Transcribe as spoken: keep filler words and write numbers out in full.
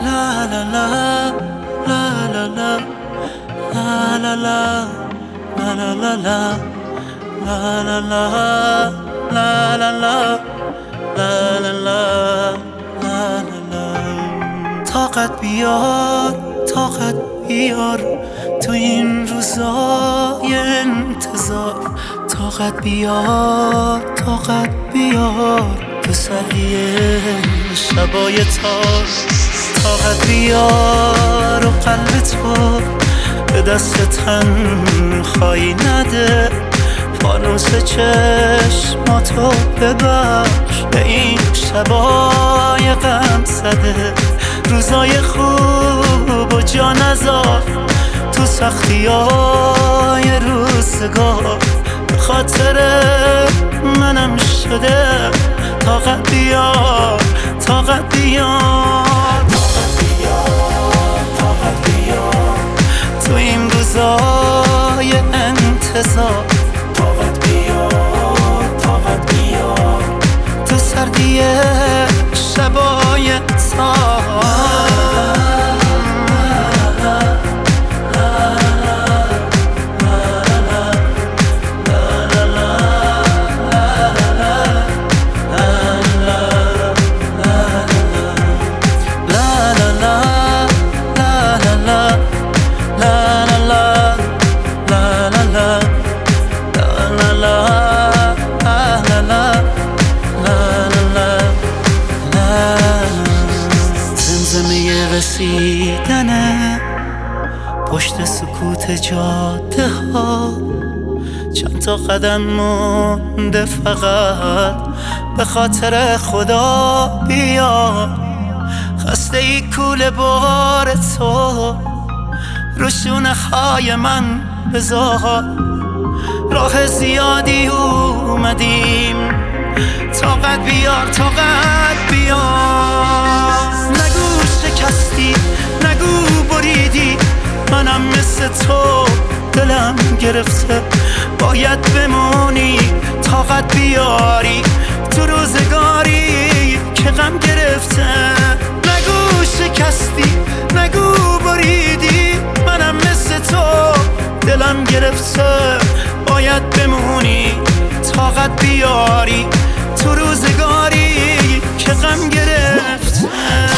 La la la, la la la, la la la, la la la la, la la la, la la la, la la la, la la la. طاقت بیار، طاقت بیار تو این روزای انتظار. طاقت بیار، طاقت بیار تو سریع شبای تار. طاقت بیار و قلب تو به دست تنهایی نده. فانوس چشماتو ببخش به این شبای غم زده. روزای خوب و جا نذار تو سختی های روزگار. به خاطر منم شده طاقت بیار، طاقت بیار، طاقت بیار، طاقت بیار تو این روزای انتظار. طاقت بیار، طاقت بیار تو سردی شبای تار. زمزمه رسیدنه پشت سکوت جاده ها. چند تا قدم مونده فقط به خاطر خدا بیا. خسته ای کوله بار تو رو شونه های من بذار. راه زیادی اومدیم طاقت بیار، طاقت بیار. نگو شکستی، نگو بریدی، منم مثل تو دلم گرفته. باید بمونی طاقت بیاری تو روزگاری که غم گرفته. نگو شکستی، نگو بریدی، منم مثل تو دلم گرفته. باید بمونی طاقت بیاری تو روزگاری که غم گرفته.